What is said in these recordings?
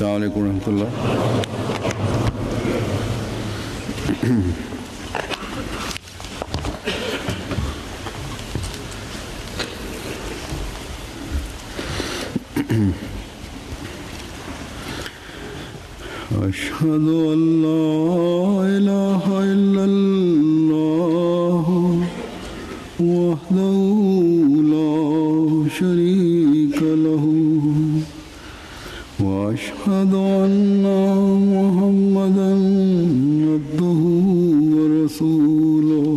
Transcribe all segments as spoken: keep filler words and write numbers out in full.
Assalamu alaikum wa rahmatullah. أشهد أن لا إله إلا الله وحده لا شريك له وأشهد أن محمدا عبده ورسوله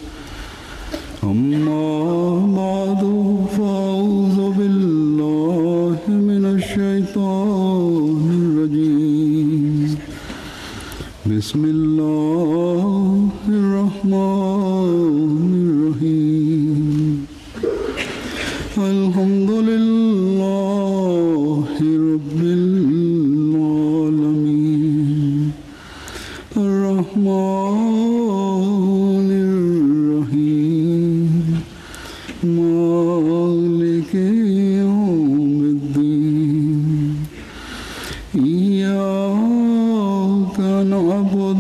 أما بعد فأعوذ بالله من الشيطان الرجيم بسم الله الرحمن الرحيم الحمد لله رب العالمين الرحمن الرحيم مالك يوم الدين إياك نعبد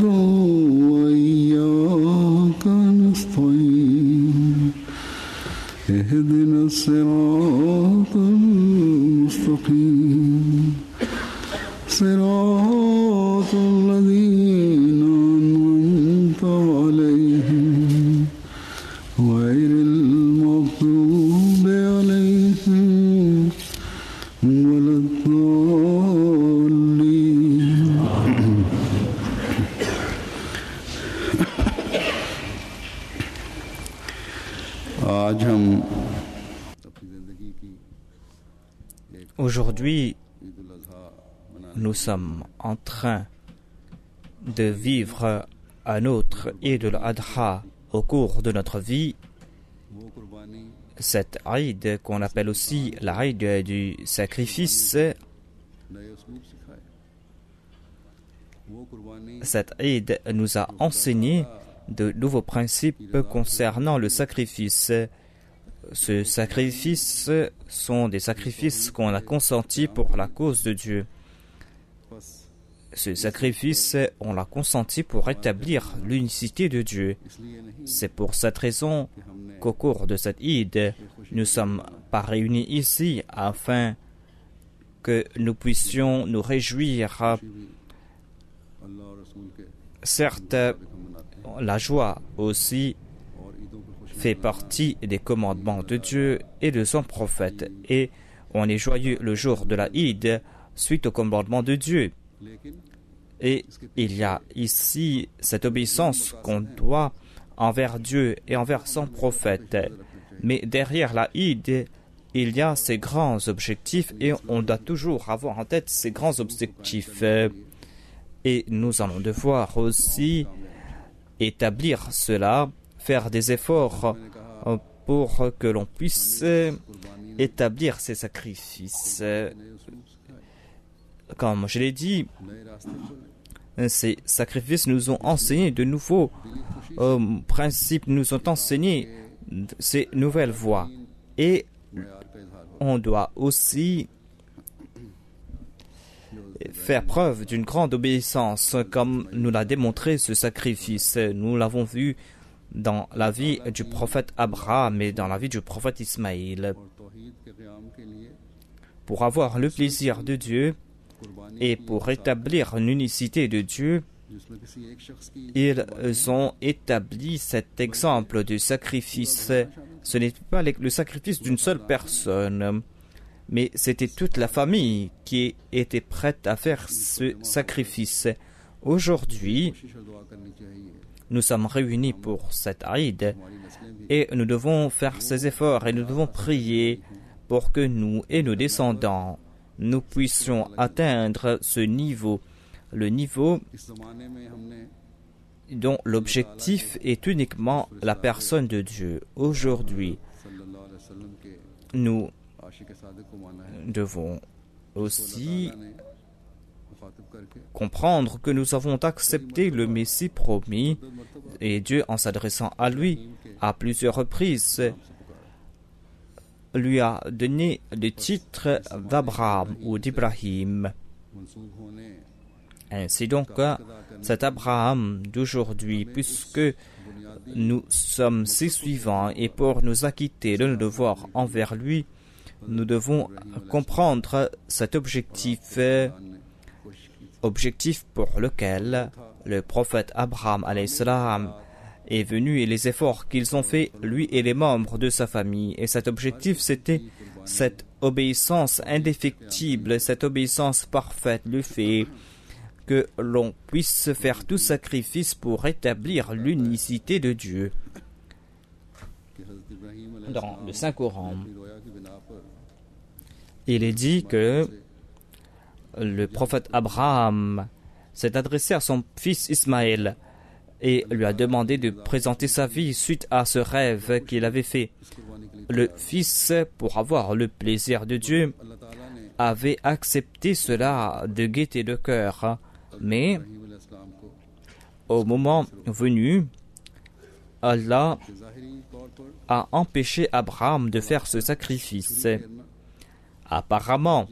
وإياك نستعين اهدنا الصراط المستقيم صراط الذين أنعمت عليهم غير المغضوب عليهم ولا الضالين. आज हम Aujourd'hui, nous sommes en train de vivre un autre Eid al-Adha au cours de notre vie. Cette Eid qu'on appelle aussi la Eid du sacrifice. Cette Eid nous a enseigné de nouveaux principes concernant le sacrifice. Ce sacrifice sont des sacrifices qu'on a consentis pour la cause de Dieu. Ce sacrifice, on l'a consenti pour établir l'unicité de Dieu. C'est pour cette raison qu'au cours de cette Eid, nous ne sommes pas réunis ici afin que nous puissions nous réjouir. Certes, la joie aussi fait partie des commandements de Dieu et de son prophète. Et on est joyeux le jour de la Eid suite au commandement de Dieu. Et il y a ici cette obéissance qu'on doit envers Dieu et envers son prophète. Mais derrière la Eid, il y a ces grands objectifs et on doit toujours avoir en tête ces grands objectifs. Et nous allons devoir aussi établir cela, faire des efforts pour que l'on puisse établir ces sacrifices. Comme je l'ai dit, ces sacrifices nous ont enseigné de nouveaux euh, principes, nous ont enseigné ces nouvelles voies. Et on doit aussi faire preuve d'une grande obéissance, comme nous l'a démontré ce sacrifice. Nous l'avons vu dans la vie du prophète Abraham et dans la vie du prophète Ismaïl. Pour avoir le plaisir de Dieu et pour établir l'unicité de Dieu, ils ont établi cet exemple de sacrifice. Ce n'est pas le sacrifice d'une seule personne, mais c'était toute la famille qui était prête à faire ce sacrifice. Aujourd'hui, nous sommes réunis pour cette Eid et nous devons faire ces efforts et nous devons prier pour que nous et nos descendants, nous puissions atteindre ce niveau, le niveau dont l'objectif est uniquement la personne de Dieu. Aujourd'hui, nous devons aussi comprendre que nous avons accepté le Messie promis et Dieu, en s'adressant à lui à plusieurs reprises, lui a donné le titre d'Abraham ou d'Ibrahim. Ainsi donc, cet Abraham d'aujourd'hui, puisque nous sommes ses suivants et pour nous acquitter de nos devoirs envers lui, nous devons comprendre cet objectif, objectif pour lequel le prophète Abraham alayhi salam est venu et les efforts qu'ils ont faits, lui et les membres de sa famille. Et cet objectif, c'était cette obéissance indéfectible, cette obéissance parfaite, le fait que l'on puisse faire tout sacrifice pour rétablir l'unicité de Dieu. Dans le Saint-Coran, il est dit que le prophète Abraham s'est adressé à son fils Ismaël et lui a demandé de présenter sa vie suite à ce rêve qu'il avait fait. Le fils, pour avoir le plaisir de Dieu, avait accepté cela de gaieté de cœur. Mais au moment venu, Allah a empêché Abraham de faire ce sacrifice. Apparemment,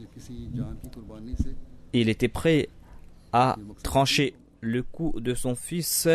il était prêt à trancher le cou de son fils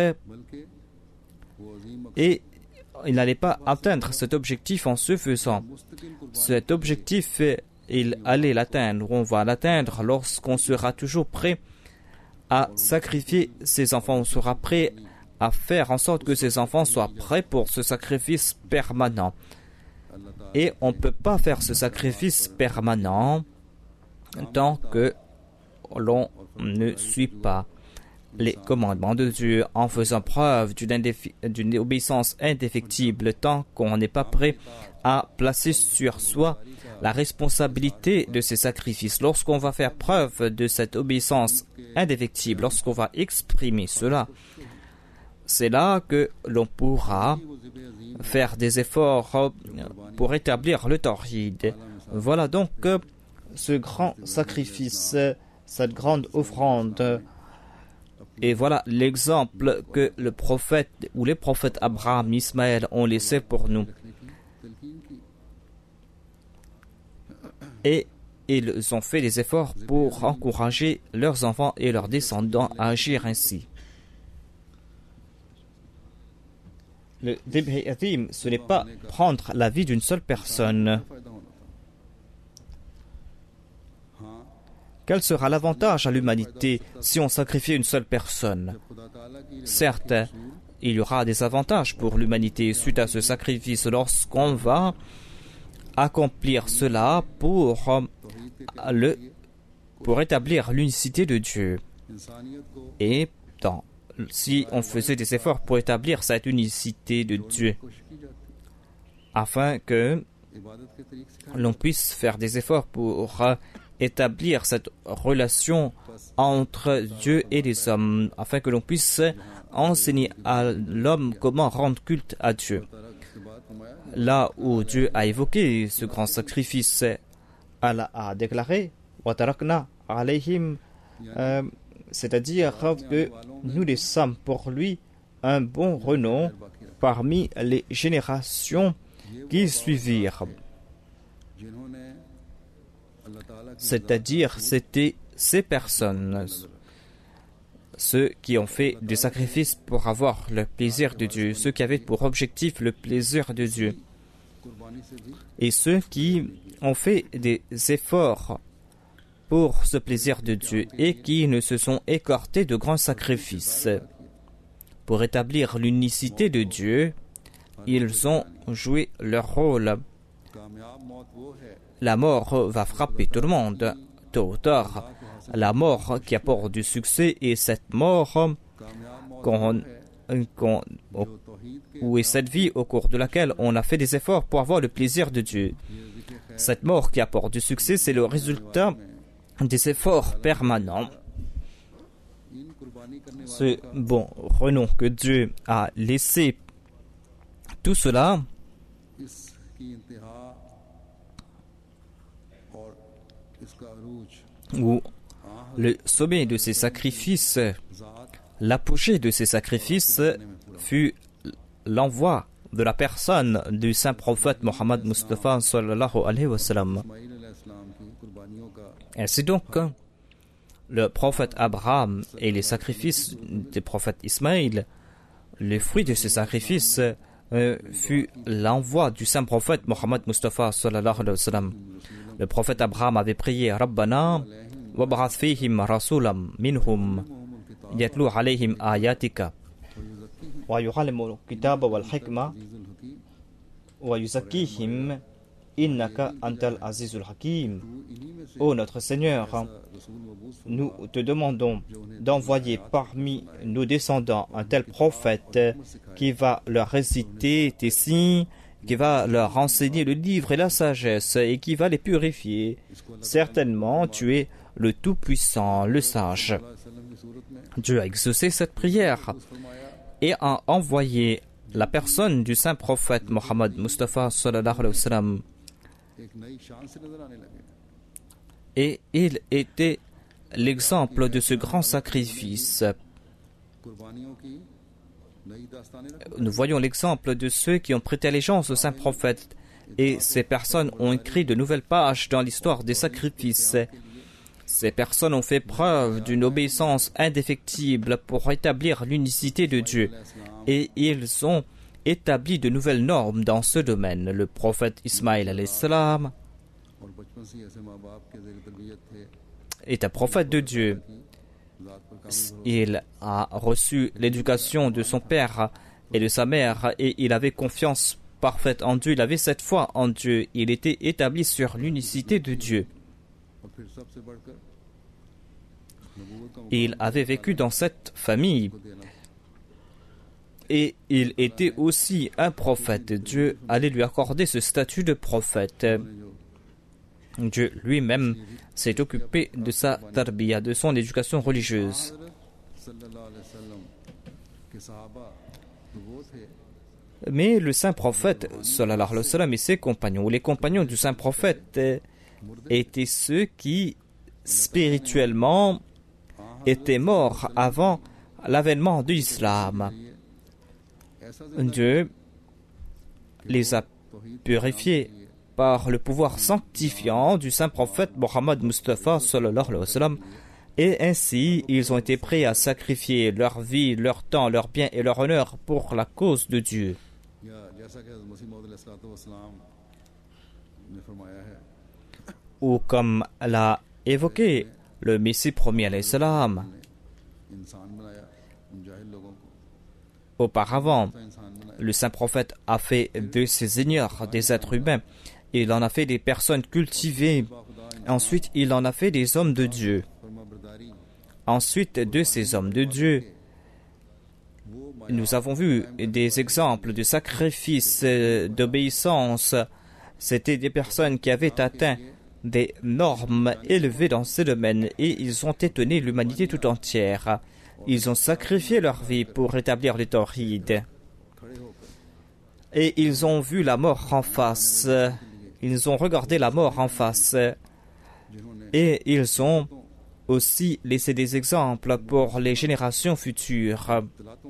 et il n'allait pas atteindre cet objectif en se faisant. Cet objectif, il allait l'atteindre, on va l'atteindre lorsqu'on sera toujours prêt à sacrifier ses enfants, on sera prêt à faire en sorte que ses enfants soient prêts pour ce sacrifice permanent. Et on ne peut pas faire ce sacrifice permanent tant que l'on ne suit pas les commandements de Dieu en faisant preuve d'une, indéfi- d'une obéissance indéfectible tant qu'on n'est pas prêt à placer sur soi la responsabilité de ces sacrifices. Lorsqu'on va faire preuve de cette obéissance indéfectible, lorsqu'on va exprimer cela, c'est là que l'on pourra faire des efforts pour établir le tawhid. Voilà donc ce grand sacrifice, cette grande offrande. Et voilà l'exemple que le prophète ou les prophètes Abraham et Ismaël ont laissé pour nous. Et ils ont fait des efforts pour encourager leurs enfants et leurs descendants à agir ainsi. Le Dibhi Atim, ce n'est pas prendre la vie d'une seule personne. Quel sera l'avantage à l'humanité si on sacrifie une seule personne? Certes, il y aura des avantages pour l'humanité suite à ce sacrifice lorsqu'on va accomplir cela pour, le, pour établir l'unicité de Dieu. Et dans, si on faisait des efforts pour établir cette unicité de Dieu, afin que l'on puisse faire des efforts pour établir cette relation entre Dieu et les hommes, afin que l'on puisse enseigner à l'homme comment rendre culte à Dieu. Là où Dieu a évoqué ce grand sacrifice, Allah a déclaré Watarakna alayhim, euh, c'est-à-dire que nous les sommes pour lui un bon renom parmi les générations qui suivirent. C'est-à-dire, c'était ces personnes, ceux qui ont fait des sacrifices pour avoir le plaisir de Dieu, ceux qui avaient pour objectif le plaisir de Dieu, et ceux qui ont fait des efforts pour ce plaisir de Dieu et qui ne se sont écartés de grands sacrifices. Pour établir l'unicité de Dieu, ils ont joué leur rôle. La mort va frapper tout le monde, tôt ou tard. La mort qui apporte du succès est cette mort qu'on, qu'on, ou est cette vie au cours de laquelle on a fait des efforts pour avoir le plaisir de Dieu. Cette mort qui apporte du succès, c'est le résultat des efforts permanents. Ce bon renom que Dieu a laissé, tout cela où le sommet de ces sacrifices, l'apogée de ces sacrifices fut l'envoi de la personne du saint prophète Mohammed Mustafa sallallahu alayhi wa sallam. Ainsi donc, le prophète Abraham et les sacrifices du prophète Ismaïl, le fruit de ces sacrifices euh, fut l'envoi du saint prophète Mohammed Mustafa sallallahu alayhi wa sallam. Le prophète Abraham avait prié Rabbana wab'ath fihim rasulam minhum yatlu alayhim ayatika wa yu'allimuhum kitaba wal hikma wa yuzakkihim innaka antal azizul hakim. Ô notre Seigneur, nous te demandons d'envoyer parmi nos descendants un tel prophète qui va leur réciter tes signes, qui va leur enseigner le livre et la sagesse et qui va les purifier. Certainement, tu es le Tout-Puissant, le Sage. Dieu a exaucé cette prière et a envoyé la personne du saint prophète Mohammed Mustafa sallallahu alayhi wa sallam. Et il était l'exemple de ce grand sacrifice. Nous voyons l'exemple de ceux qui ont prêté allégeance au saint prophète, et ces personnes ont écrit de nouvelles pages dans l'histoire des sacrifices. Ces personnes ont fait preuve d'une obéissance indéfectible pour établir l'unicité de Dieu, et ils ont établi de nouvelles normes dans ce domaine. Le prophète Ismaïl alayhi salam est un prophète de Dieu. Il a reçu l'éducation de son père et de sa mère et il avait confiance parfaite en Dieu. Il avait cette foi en Dieu. Il était établi sur l'unicité de Dieu. Il avait vécu dans cette famille et il était aussi un prophète. Dieu allait lui accorder ce statut de prophète. Dieu lui-même s'est occupé de sa tarbiya, de son éducation religieuse. Mais le saint prophète, sallallahu alayhi wa sallam, et ses compagnons, les compagnons du saint prophète, étaient ceux qui, spirituellement, étaient morts avant l'avènement de l'islam. Dieu les a purifiés par le pouvoir sanctifiant du saint prophète Mohammed Mustafa sallallahu alayhi wa sallam, et ainsi ils ont été prêts à sacrifier leur vie, leur temps, leur bien et leur honneur pour la cause de Dieu. Ou comme l'a évoqué le Messie premier alayhi salam, auparavant, le saint prophète a fait de ses seigneurs des êtres humains. Il en a fait des personnes cultivées. Ensuite, il en a fait des hommes de Dieu. Ensuite, de ces hommes de Dieu, nous avons vu des exemples de sacrifices, d'obéissance. C'étaient des personnes qui avaient atteint des normes élevées dans ce domaine et ils ont étonné l'humanité tout entière. Ils ont sacrifié leur vie pour rétablir le tawhid. Et ils ont vu la mort en face. Ils ont regardé la mort en face. Et ils ont aussi laissé des exemples pour les générations futures.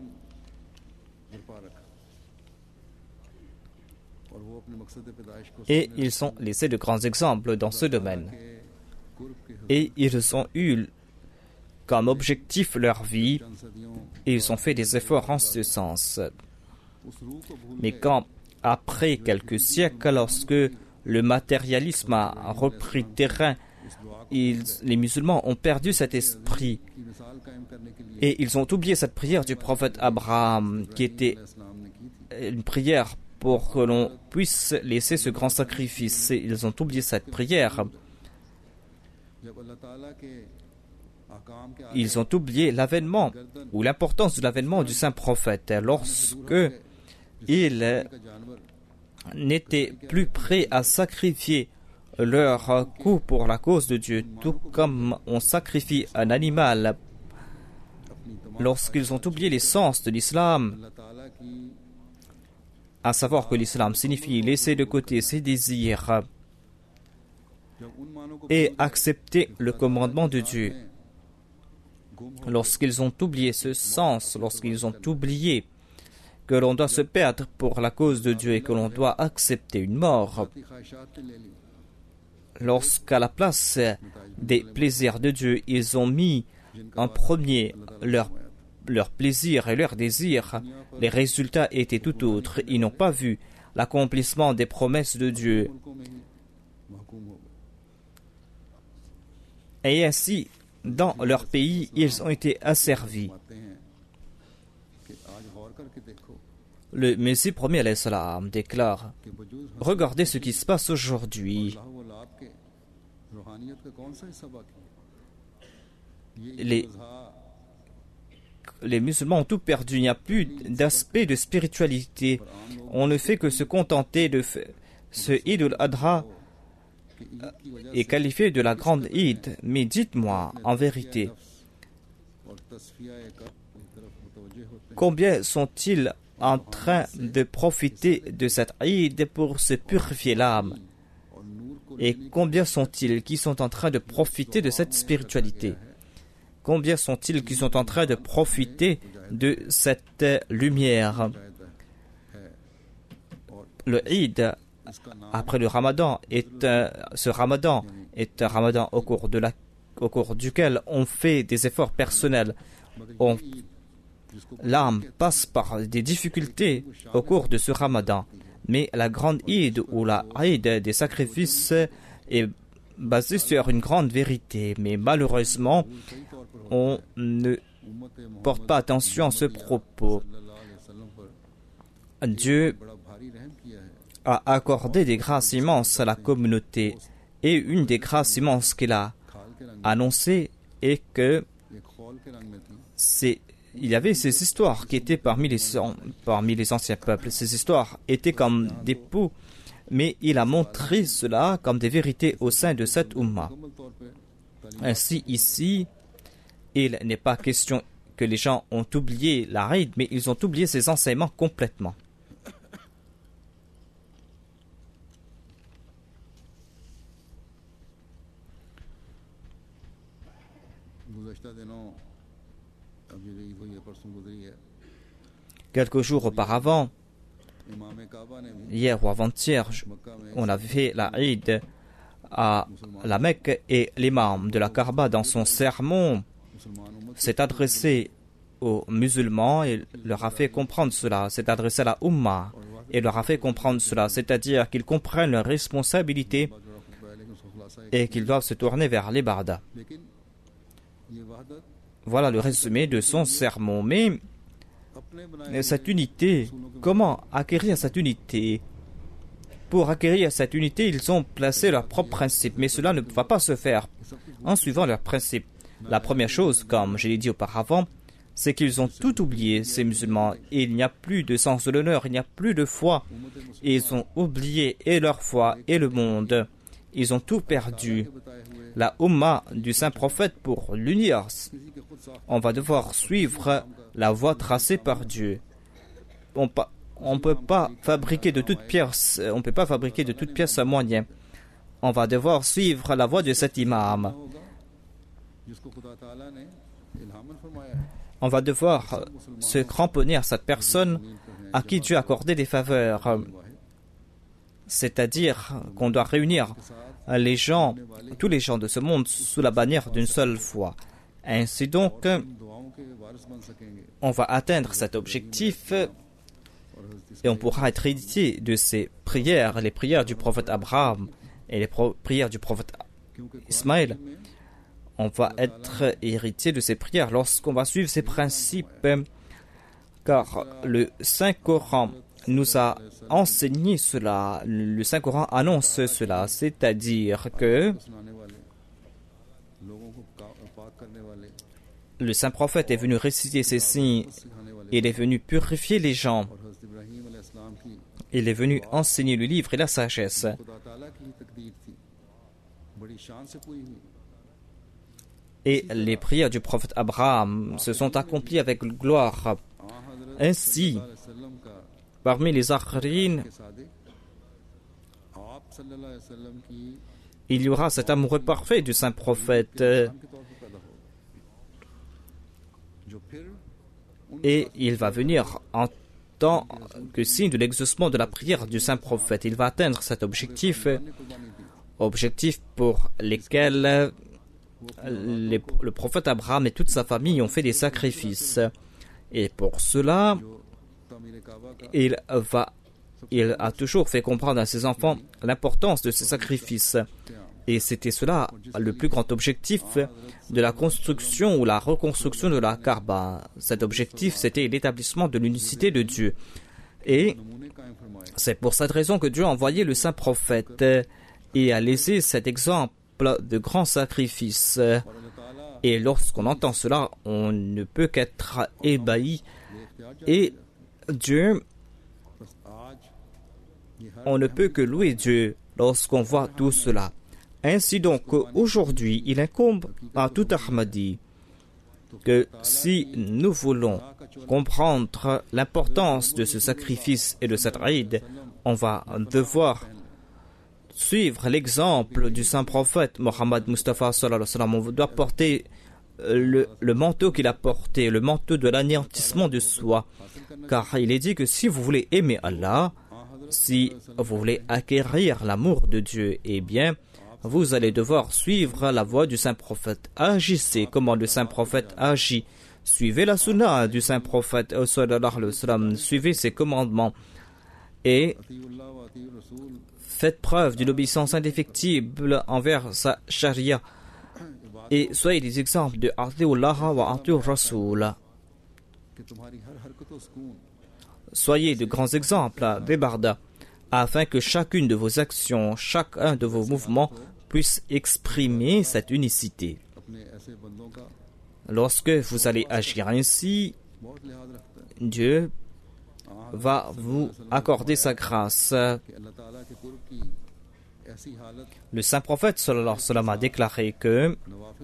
Et ils ont laissé de grands exemples dans ce domaine. Et ils ont eu comme objectif leur vie et ils ont fait des efforts en ce sens. Mais quand, après quelques siècles, lorsque le matérialisme a repris terrain, ils, les musulmans ont perdu cet esprit et ils ont oublié cette prière du prophète Abraham qui était une prière pour que l'on puisse laisser ce grand sacrifice. Ils ont oublié cette prière. Ils ont oublié l'avènement ou l'importance de l'avènement du saint prophète lorsque ils n'étaient plus prêts à sacrifier leur coup pour la cause de Dieu, tout comme on sacrifie un animal. Lorsqu'ils ont oublié l'essence de l'islam, à savoir que l'islam signifie laisser de côté ses désirs et accepter le commandement de Dieu. Lorsqu'ils ont oublié ce sens, lorsqu'ils ont oublié que l'on doit se perdre pour la cause de Dieu et que l'on doit accepter une mort, lorsqu'à la place des plaisirs de Dieu, ils ont mis en premier leur, leur plaisir et leur désir, les résultats étaient tout autres. Ils n'ont pas vu l'accomplissement des promesses de Dieu. Et ainsi, dans leur pays, ils ont été asservis. Le Messie premier alayhi salam déclare: regardez ce qui se passe aujourd'hui. Les, les musulmans ont tout perdu. Il n'y a plus d'aspect de spiritualité. On ne fait que se contenter de f- ce Eid al-Adha est qualifié de la grande Eid. Mais dites-moi, en vérité, combien sont-ils en train de profiter de cette Eid pour se purifier l'âme? Et combien sont-ils qui sont en train de profiter de cette spiritualité? Combien sont-ils qui sont en train de profiter de cette lumière? Le Eid, après le Ramadan, est un, ce Ramadan est un Ramadan au cours, de la, au cours duquel on fait des efforts personnels. On, l'âme passe par des difficultés au cours de ce Ramadan. Mais la grande Eid ou la Eid des sacrifices est basée sur une grande vérité. Mais malheureusement, on ne porte pas attention à ce propos. Dieu a accordé des grâces immenses à la communauté. Et une des grâces immenses qu'il a annoncées est que c'est il y avait ces histoires qui étaient parmi les, parmi les anciens peuples. Ces histoires étaient comme des poux, mais il a montré cela comme des vérités au sein de cette Ummah. Ainsi, ici, il n'est pas question que les gens ont oublié la Eid, mais ils ont oublié ces enseignements complètement. Quelques jours auparavant, hier ou avant-hier, on avait fait la Eid à la Mecque et l'imam de la Kaaba, dans son sermon, s'est adressé aux musulmans et leur a fait comprendre cela, s'est adressé à la Ummah et leur a fait comprendre cela, c'est-à-dire qu'ils comprennent leurs responsabilités et qu'ils doivent se tourner vers l'Ibadah. Voilà le résumé de son sermon. Mais cette unité, comment acquérir cette unité? Pour acquérir cette unité, ils ont placé leurs propres principes, mais cela ne va pas se faire en suivant leurs principes. La première chose, comme je l'ai dit auparavant, c'est qu'ils ont tout oublié, ces musulmans. Il n'y a plus de sens de l'honneur, il n'y a plus de foi. Et ils ont oublié et leur foi et le monde. Ils ont tout perdu. La Ummah du Saint-Prophète, pour l'unir, on va devoir suivre la voie tracée par Dieu. On ne peut pas fabriquer de toute pièce, on ne peut pas fabriquer de toute pièce un moyen. On va devoir suivre la voie de cet imam. On va devoir se cramponner à cette personne à qui Dieu a accordé des faveurs. C'est-à-dire qu'on doit réunir les gens, tous les gens de ce monde sous la bannière d'une seule foi. Ainsi donc, on va atteindre cet objectif et on pourra être héritier de ces prières, les prières du prophète Abraham et les prières du prophète Ismaël. On va être héritier de ces prières lorsqu'on va suivre ces principes, car le Saint-Coran nous a enseigné cela. Le Saint-Coran annonce cela, c'est-à-dire que le Saint-Prophète est venu réciter ces signes, il est venu purifier les gens, il est venu enseigner le livre et la sagesse. Et les prières du prophète Abraham se sont accomplies avec gloire. Ainsi, parmi les akharines, il y aura cet amoureux parfait du Saint-Prophète. Et il va venir en tant que signe de l'exaucement de la prière du Saint-Prophète. Il va atteindre cet objectif objectifs pour lesquels les, le prophète Abraham et toute sa famille ont fait des sacrifices. Et pour cela, il, va, il a toujours fait comprendre à ses enfants l'importance de ces sacrifices. Et c'était cela le plus grand objectif de la construction ou la reconstruction de la Kaaba. Cet objectif, c'était l'établissement de l'unicité de Dieu. Et c'est pour cette raison que Dieu a envoyé le saint prophète et a laissé cet exemple de grand sacrifice. Et lorsqu'on entend cela, on ne peut qu'être ébahi. Et Dieu, on ne peut que louer Dieu lorsqu'on voit tout cela. Ainsi donc, aujourd'hui, il incombe à tout Ahmadi que si nous voulons comprendre l'importance de ce sacrifice et de cette Eid, on va devoir suivre l'exemple du saint prophète Mohammed Mustafa sallallahu alayhi wa sallam. On doit porter le, le manteau qu'il a porté, le manteau de l'anéantissement de soi. Car il est dit que si vous voulez aimer Allah, si vous voulez acquérir l'amour de Dieu, eh bien, vous allez devoir suivre la voie du saint prophète. Agissez comment le saint prophète agit. Suivez la sunna du saint prophète sallallahu alayhi wa sallam. Suivez ses commandements. Et faites preuve d'une obéissance indéfectible envers sa charia. Et soyez des exemples de Atiullah wa Atiur Rasoul. Soyez de grands exemples des bardas, afin que chacune de vos actions, chacun de vos mouvements puisse exprimer cette unicité. Lorsque vous allez agir ainsi, Dieu va vous accorder sa grâce. Le saint prophète sallallahu alayhi wa sallam a déclaré que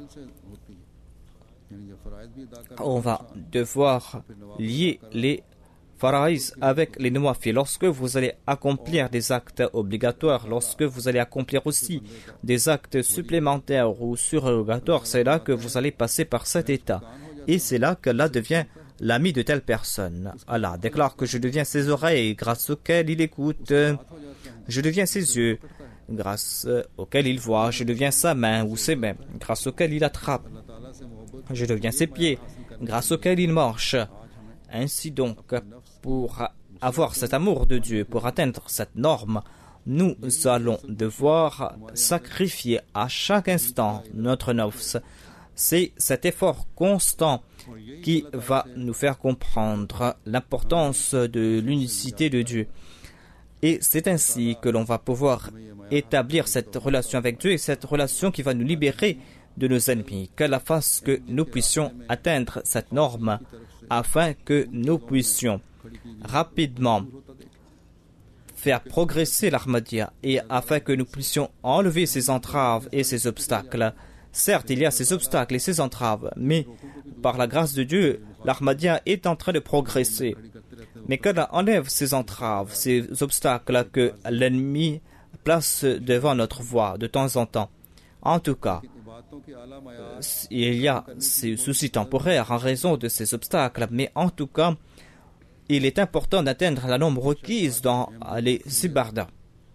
on va devoir lier les faraïs avec les nawafil. Lorsque vous allez accomplir des actes obligatoires, lorsque vous allez accomplir aussi des actes supplémentaires ou surrogatoires, c'est là que vous allez passer par cet état. Et c'est là qu'Allah devient l'ami de telle personne. Allah déclare que je deviens ses oreilles grâce auxquelles il écoute. Je deviens ses yeux grâce auxquels il voit. Je deviens sa main ou ses mains grâce auxquelles il attrape. Je deviens ses pieds grâce auxquels il marche. Ainsi donc, pour avoir cet amour de Dieu, pour atteindre cette norme, nous allons devoir sacrifier à chaque instant notre nafs. C'est cet effort constant qui va nous faire comprendre l'importance de l'unicité de Dieu. Et c'est ainsi que l'on va pouvoir établir cette relation avec Dieu et cette relation qui va nous libérer de nos ennemis. Qu'Allah fasse que nous puissions atteindre cette norme afin que nous puissions rapidement faire progresser l'Ahmadiyya et afin que nous puissions enlever ces entraves et ces obstacles. Certes, il y a ces obstacles et ces entraves, mais par la grâce de Dieu, l'Ahmadiyya est en train de progresser. Mais qu'Allah enlève ces entraves, ces obstacles que l'ennemi place devant notre voie de temps en temps. En tout cas, il y a ces soucis temporaires en raison de ces obstacles, mais en tout cas, il est important d'atteindre la norme requise dans les sibardas.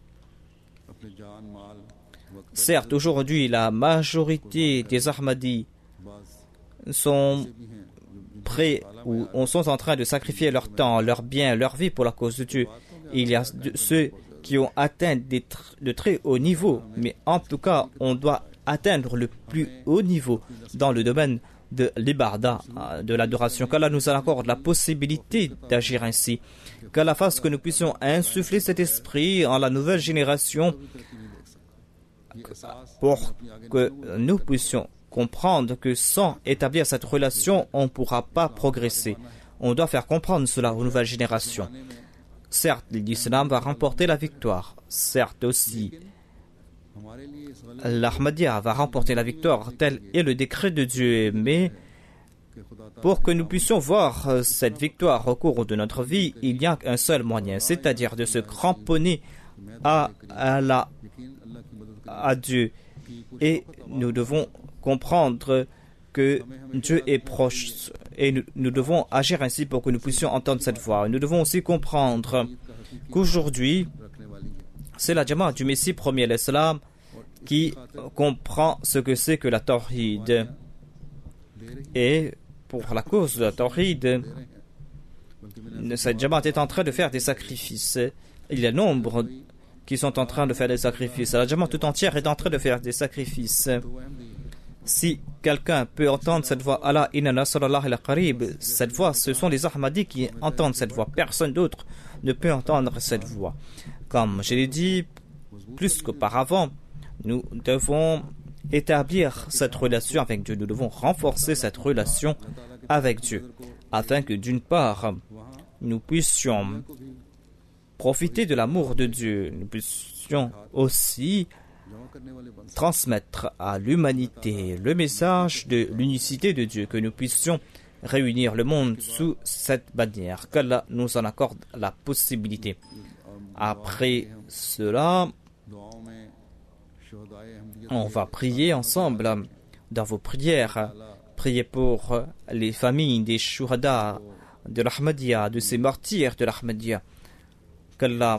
Certes, aujourd'hui, la majorité des Ahmadis sont prêts ou sont en train de sacrifier leur temps, leur bien, leur vie pour la cause de Dieu. Il y a de, ceux qui ont atteint des tr de très hauts niveaux, mais en tout cas, on doit atteindre le plus haut niveau dans le domaine de l'ibarda, de l'adoration. Qu'Allah nous accorde la possibilité d'agir ainsi. Qu'Allah fasse que nous puissions insuffler cet esprit en la nouvelle génération pour que nous puissions comprendre que sans établir cette relation, on ne pourra pas progresser. On doit faire comprendre cela aux nouvelles générations. Certes, l'islam va remporter la victoire. Certes aussi, l'Ahmadiyya va remporter la victoire, tel est le décret de Dieu. Mais pour que nous puissions voir cette victoire au cours de notre vie, il n'y a qu'un seul moyen, c'est-à-dire de se cramponner à, à, la, à Dieu. Et nous devons comprendre que Dieu est proche et nous, nous devons agir ainsi pour que nous puissions entendre cette voix. Nous devons aussi comprendre qu'aujourd'hui, c'est la Jamaat du Messie premier l'Islam qui comprend ce que c'est que la tawhid. Et pour la cause de la tawhid, cette Jamaat est en train de faire des sacrifices. Il y a nombre qui sont en train de faire des sacrifices. La Jamaat tout entière est en train de faire des sacrifices. Si quelqu'un peut entendre cette voix, Allah inna nasrallah ila qarib, cette voix, ce sont les Ahmadis qui entendent cette voix. Personne d'autre ne peut entendre cette voix. Comme je l'ai dit plus qu'auparavant, nous devons établir cette relation avec Dieu. Nous devons renforcer cette relation avec Dieu, afin que d'une part, nous puissions profiter de l'amour de Dieu, nous puissions aussi transmettre à l'humanité le message de l'unicité de Dieu, que nous puissions réunir le monde sous cette bannière, qu'Allah nous en accorde la possibilité. Après cela, on va prier ensemble dans vos prières. Priez pour les familles des shuhada de l'Ahmadiyya, de ces martyrs de l'Ahmadiyya. Qu'Allah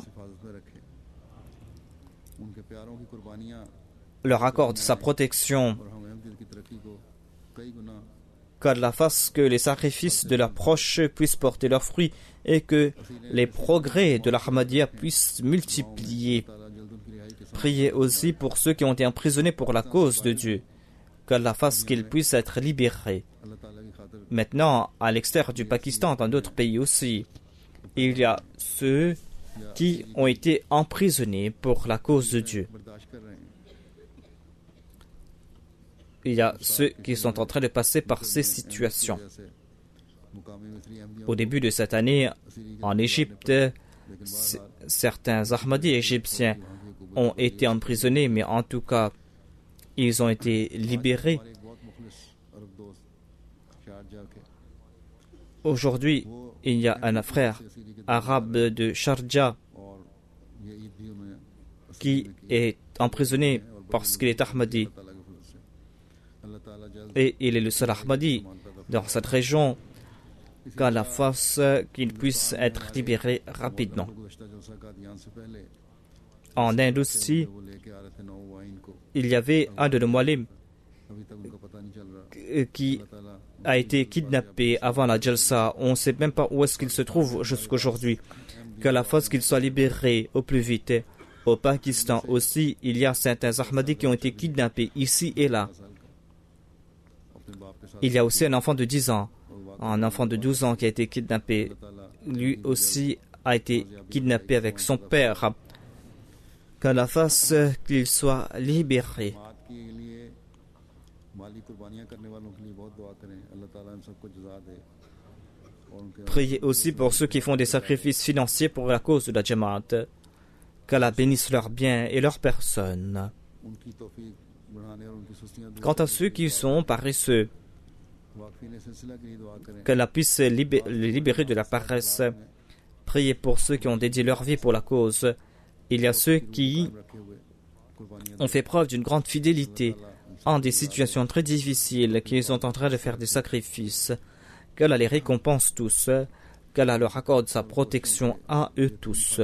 leur accorde sa protection, qu'Allah fasse que les sacrifices de leurs proches puissent porter leurs fruits et que les progrès de l'Ahmadiyya puissent multiplier. Priez aussi pour ceux qui ont été emprisonnés pour la cause de Dieu, qu'Allah fasse qu'ils puissent être libérés. Maintenant, à l'extérieur du Pakistan, dans d'autres pays aussi, il y a ceux qui ont été emprisonnés pour la cause de Dieu. Il y a ceux qui sont en train de passer par ces situations. Au début de cette année, en Égypte, certains Ahmadis égyptiens ont été emprisonnés, mais en tout cas, ils ont été libérés. Aujourd'hui, il y a un frère arabe de Sharjah qui est emprisonné parce qu'il est Ahmadi. Et il est le seul Ahmadi dans cette région, qu'Allah fasse qu'il puisse être libéré rapidement. En Inde aussi, il y avait un de nos muallim qui a été kidnappé avant la Jalsa. On ne sait même pas où est-ce qu'il se trouve jusqu'aujourd'hui. Qu'Allah fasse qu'il soit libéré au plus vite. Au Pakistan aussi, il y a certains Ahmadis qui ont été kidnappés ici et là. Il y a aussi un enfant de dix ans, un enfant de douze ans qui a été kidnappé. Lui aussi a été kidnappé avec son père. Qu'Allah fasse qu'il soit libéré. Priez aussi pour ceux qui font des sacrifices financiers pour la cause de la Jamaat. Qu'Allah bénisse leurs biens et leurs personnes. Quant à ceux qui sont paresseux, qu'Allah puisse les libérer de la paresse. Priez pour ceux qui ont dédié leur vie pour la cause. Il y a ceux qui ont fait preuve d'une grande fidélité en des situations très difficiles, qui sont en train de faire des sacrifices. Qu'Allah les récompense tous, qu'Allah leur accorde sa protection à eux tous.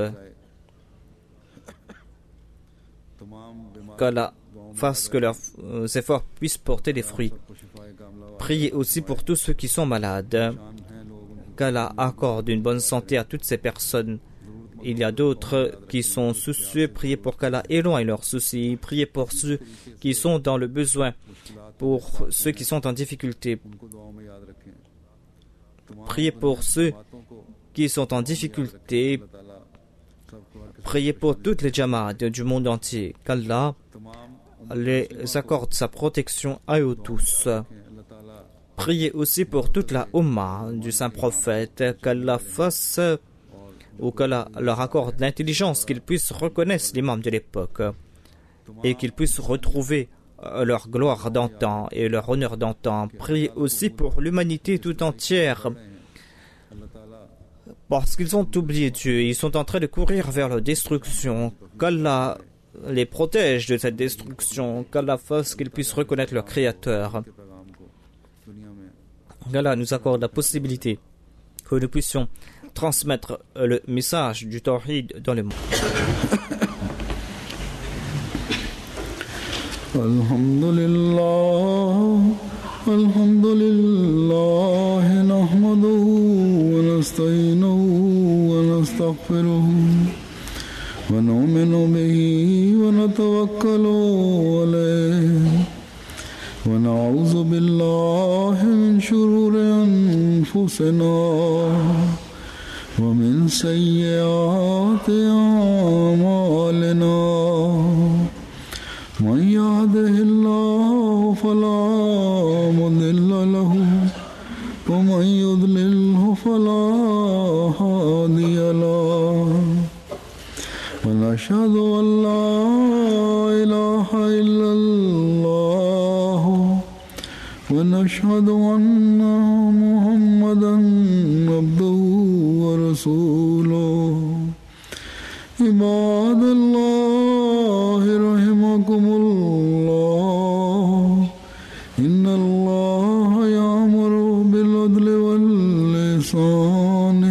Qu'Allah fasse que leurs efforts puissent porter des fruits. Priez aussi pour tous ceux qui sont malades. Qu'Allah accorde une bonne santé à toutes ces personnes. Il y a d'autres qui sont soucieux. Priez pour qu'Allah éloigne leurs soucis. Priez pour ceux qui sont dans le besoin, pour ceux qui sont en difficulté. Priez pour ceux qui sont en difficulté. Priez pour toutes les Jamaat du monde entier. Qu'Allah les accorde sa protection à eux tous. Priez aussi pour toute la Ummah du Saint-Prophète. Qu'Allah fasse ou qu'Allah leur accorde l'intelligence, qu'ils puissent reconnaître l'imam de l'époque et qu'ils puissent retrouver leur gloire d'antan et leur honneur d'antan. Priez aussi pour l'humanité tout entière, parce qu'ils ont oublié Dieu, ils sont en train de courir vers la destruction. Qu'Allah les protège de cette destruction, qu'Allah fasse qu'ils puissent reconnaître leur Créateur. Qu'Allah nous accorde la possibilité que nous puissions transmettre le message du Tawhid dans le monde. الحمد لله الحمد لله نحمده ونستعينه ونستغفره ونؤمن به ونتوكل عليه ونعوذ بالله من شرور أنفسنا ومن سيئات أعمالنا من يهده الله فلا مضل له ومن يضلله فلا هادي له ونشهد أن لا إله إلا الله ونشهد أن محمدا عبده ورسوله عباد الله رحمكم الله إن الله يأمر بالعدل والإحسان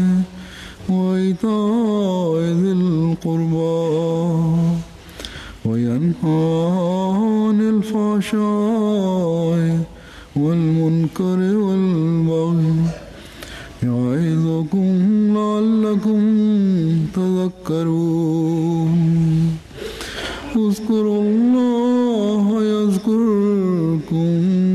وإيتاء ذي القربى وينهى عن الفحشاء والمنكر والبغي يعظكم لعلكم تذكرون اذكروا الله يذكركم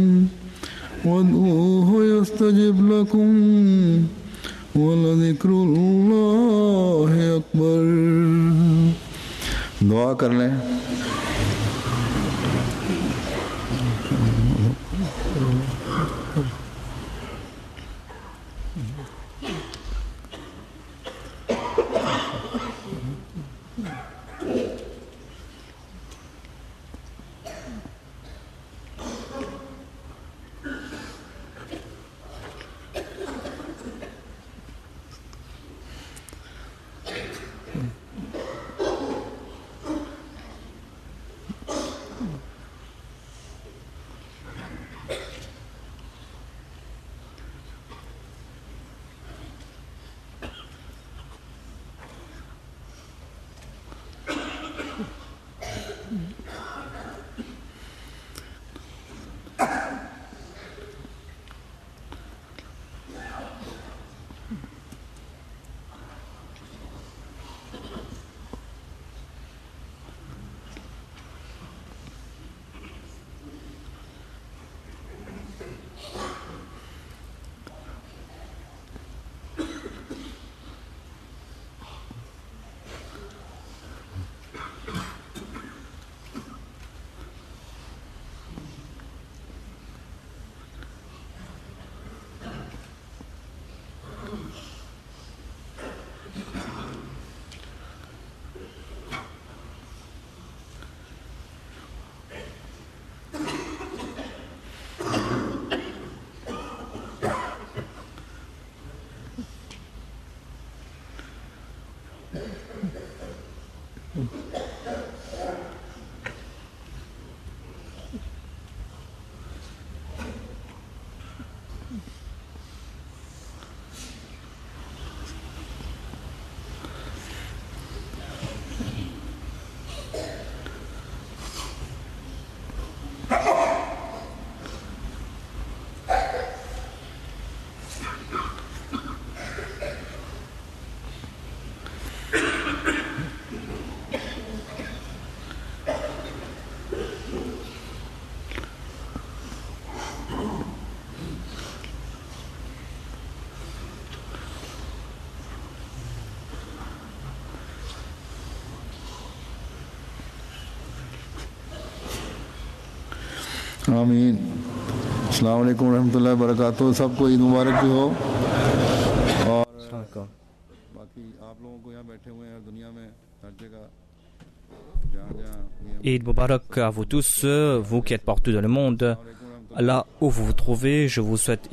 وادعوه يستجب لكم ولذكر الله أكبر. दुआ कर लें. आमीन. अस्सलाम वालेकुम रहमतुल्लाहि व बरकातुहू. सबको ईद मुबारक भी हो. और बाकी आप लोगों को यहाँ बैठे हुए हैं दुनिया में हर जगह जहाँ जहाँ Eid Mubarak à vous tous, vous qui êtes partout dans le monde. Là où vous vous trouvez, je vous souhaite